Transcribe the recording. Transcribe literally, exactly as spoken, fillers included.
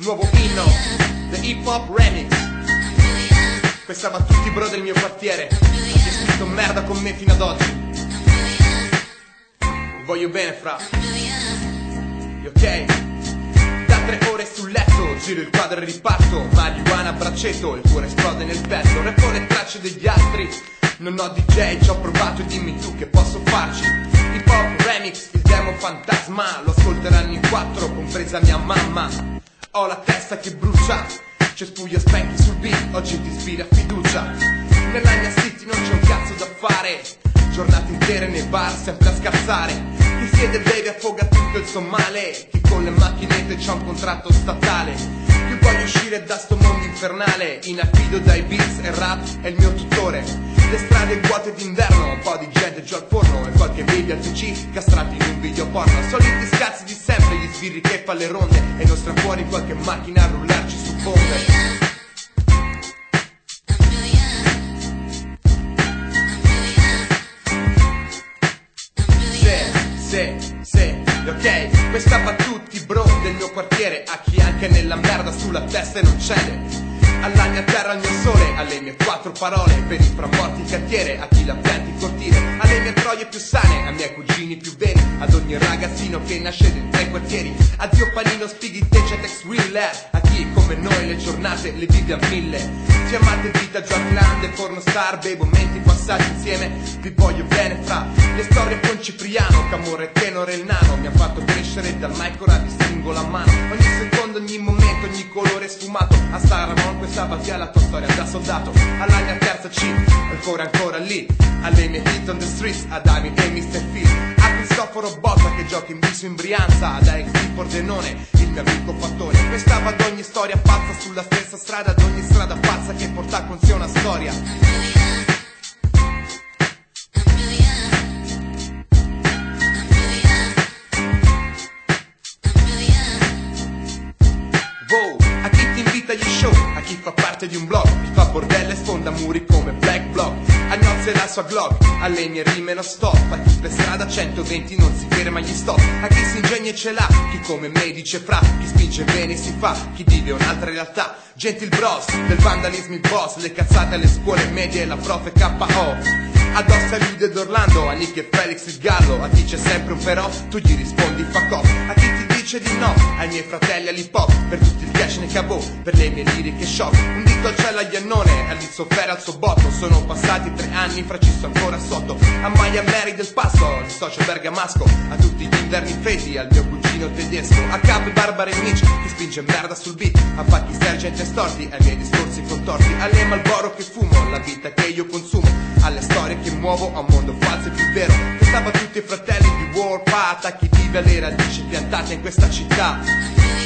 nuovo inno, The Hip Hop Remix. Questa va a tutti i bro del mio quartiere, a chi ha scritto merda con me fino ad oggi. Vi voglio bene, fra. Ok? Da tre ore sul letto, giro il quadro e riparto, marijuana a braccetto, il cuore esplode nel petto, rappo le tracce degli altri. Non ho D J, ci ho provato e dimmi tu che posso farci. Hip Hop Remix, il demo fantasma, lo ascolteranno in quattro, compresa mia mamma. Ho la testa che brucia, cespuglio specchi sul beat, oggi ti ispira fiducia. Nella mia city non c'è un cazzo da fare, giornate intere nei bar sempre a scazzare. Chi siede beve affoga tutto il suo male, chi con le macchinette c'ha un contratto statale. Più voglio uscire da sto mondo infernale, in affido dai beats e rap è il mio tutore. Le strade vuote d'inverno, un po' di gente giù al forno e qualche baby al P C castrati in un video porno. Soliti scazzi di sempre, gli sbirri che fa le ronde e non stra fuori in qualche macchina a rullarci su bombe. Se, se, ok, questa va a tutti bro del mio quartiere, a chi anche nella merda sulla testa non cede. Alla mia terra, al mio sole, alle mie quattro parole, per i framorti cantiere, a chi la pianti in cortile, alle mie troie più sane, ai miei cugini più veri, ad ogni ragazzino che nasce dentro i quartieri. Addio panino, spighi, tex, wheeler, a chi come noi le giornate le vive a mille. Chiamate vita, Jockland e pornostar, bei momenti passati insieme, vi voglio bene fra. Le storie con Cipriano, Camorre, Tenore e il nano, mi ha fatto crescere dal mic, ora vi stringo la mano. Ogni secondo, ogni momento, ogni colore sfumato, a Staramon questa basia la tua storia da soldato. Alla mia terza C, ancora ancora lì, alle mie hit on the streets, ad Ami e mister Phil. A Cristoforo Botta che gioca in viso in Brianza, da ex di Pordenone, il mio amico Fattone. Questa va ad ogni storia pazza sulla stessa strada, ad ogni strada pazza che porta con sé una storia. Wow, a chi ti invita agli show, a chi fa parte di un blog, chi fa bordelle e sfonda muri come Black Block. A Gnozze la sua Glock, alle mie rime non stop, a chi per strada centoventi non si ferma gli stop. A chi si ingegna e ce l'ha, chi come me dice fra, chi spinge bene si fa, chi vive un'altra realtà. Gentil bros, del vandalismo il boss, le cazzate alle scuole medie e la profe K O. Addosso a Lude d'Orlando, a Nick e Felix il Gallo, a chi c'è sempre un però, tu gli rispondi fuck off. A chi ti dice di no, ai miei fratelli all'hip hop, per tutti il cash nei cabò, per le mie liriche shock. Un dito al cielo a Iannone, all'Izzofera al suo botto, sono passati tre anni, fra ci sto ancora sotto. A Maya Mary del Passo, il socio bergamasco, a tutti gli inverni freddi, al mio cugino tedesco. A Cap, Barbara e Mitch, chi spinge merda sul beat, a Pacchi, Sergent e Storti, ai miei discorsi contorti. Alle Malboro che fumo, la vita che io consumo, alle storie che muovo a un mondo falso e più vero. Questa va a tutti i fratelli di Warpath, a chi vive alle radici piantate in questa città.